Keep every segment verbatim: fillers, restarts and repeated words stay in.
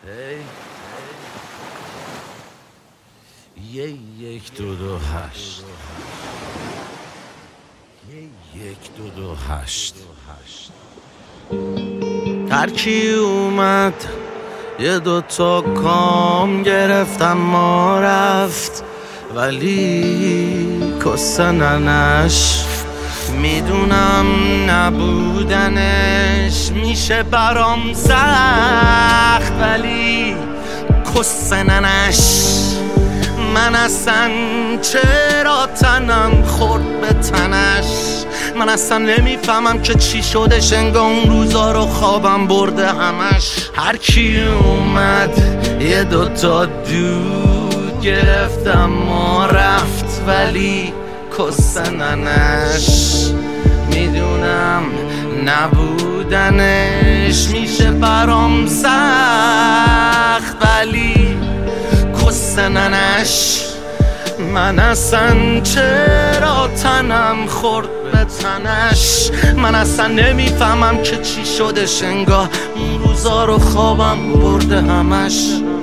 یه یک دو دو هشت یک دو دو هشت هرکی اومد یه دوتا کام گرفتم ما رفت ولی کسننش میدونم نبودنش میشه برام سخت ولی کسننش من اصلا چرا تنم خورد به تنش من اصلا نمیفهمم که چی شدش انگار اون روزا رو خوابم برده همش هر کی اومد یه دوتا دود گرفتم ما رفت ولی کسننش میدونم نبودنش میشه برام سخت ولی کسننش من اصلا چرا تنم خورد به تنش من اصلا نمیفهمم که چی شدش انگار اون روزا رو خوابم برده همش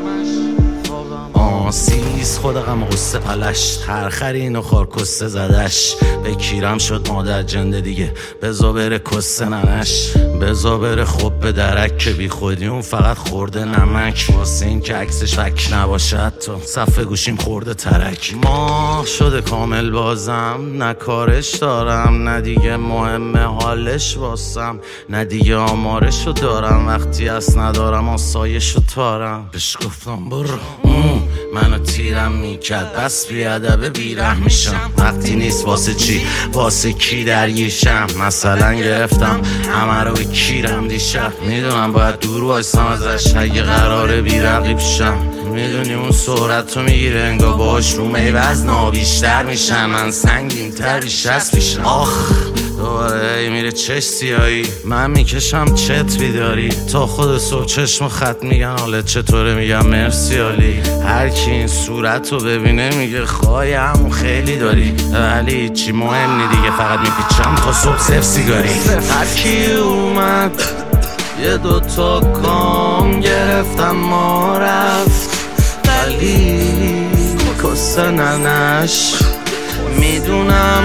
آسیز خود غم غصه پلش ترخرین و خار کسته زدش بکیرم شد مادر جنده دیگه بزا بره کسته ننش بزا بره خوب به درک که بی خودی اون فقط خورده نمک واسه این که عکسش فک نباشد تو صفحه گوشیم خورده ترک ماه شده کامل بازم نه کارش دارم نه دیگه مهمه حالش واسم نه دیگه آمارشو دارم وقتی از ندارم آسایشو تارم بهش گفتم برو منو تیرم میکرد بس بیادبه بیره میشم وقتی نیست واسه چی واسه کی درگیرشم مثلا گرفتم همه رو به کیرم دیشب میدونم باید دور وایسم ازش اگه قراره بیرقیب شم میدونی اون سرعت رو میگیره انگار باش رو میوزنا بیشتر میشم من سنگین تر بیش از پیشم آخ دوباره میره چش سیایی من میکشم چت بیداری تا خود صبح چشم خط میگن حالت چطوره میگم مرسی عالی هر کی این صورت رو ببینه میگه خواهیم خیلی داری ولی چی مهم نی دیگه فقط میپیچم تا صبح صف سیگاری هر کی اومد یه دوتا کام گرفتم ما رفت ولی کسننش میدونم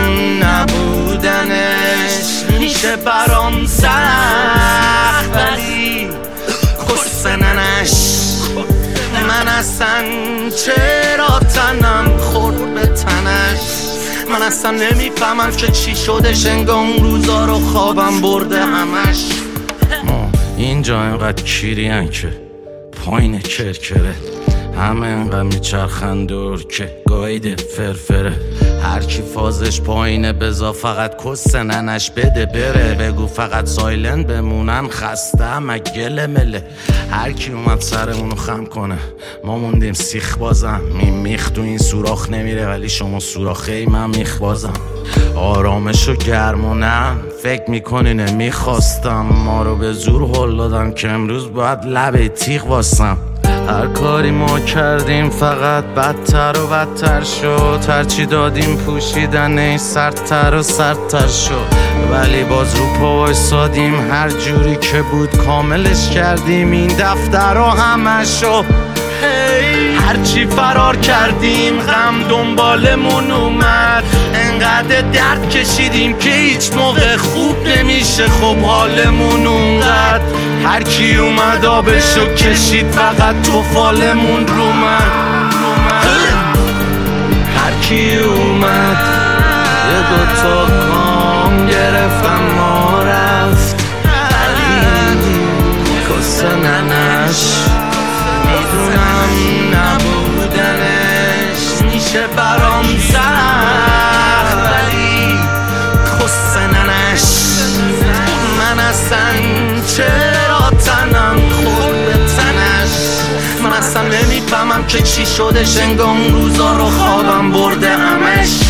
نبودنش میشه برام سخت ولی کسننش من اصلا چرا تنم خورد به تنش من اصلا نمیفهمم که چی شدش انگار اون روزا رو خوابم برده همش اینجا اینقدر کیرین که پایین کرکره همه اینقدر میچرخن دور که گایده فرفره هر کی فازش پایینه بزا فقط کسننش بده بره بگو فقط سایلن بمونن خسته همه گله مله هر کی اومد سرمونو خم کنه ما موندیم سیخ بازم می میخ تو این سوراخ نمیره ولی شما سوراخه ای من میخ بازم آرامشو گرمونم فکر میکنینه میخواستم ما رو به زور هل دادم که امروز باید لبه تیغ واسم هر کاری ما کردیم فقط بدتر و بدتر شد هرچی دادیم پوشیدن ای سردتر و سردتر شد ولی باز رو پا وایسادیم هر جوری که بود کاملش کردیم این دفتر رو همشو هرچی فرار کردیم غم دنبالمون اومد انقدر درد کشیدیم که هیچ موقع خوب نمیشه خب حالمون اونقدر هرکی اومد آبشو کشید فقط تو فالمون رو من هرکی اومد یه دوتا کام گرفتم ما رفت ولی کسننش میدونم نبودنش میشه برام سخت ولی کسننش من اصلا چرا تنم خورد به تنش من اصلا نمیفهمم که چی شدش انگار اون روزا رو خوابم برده همش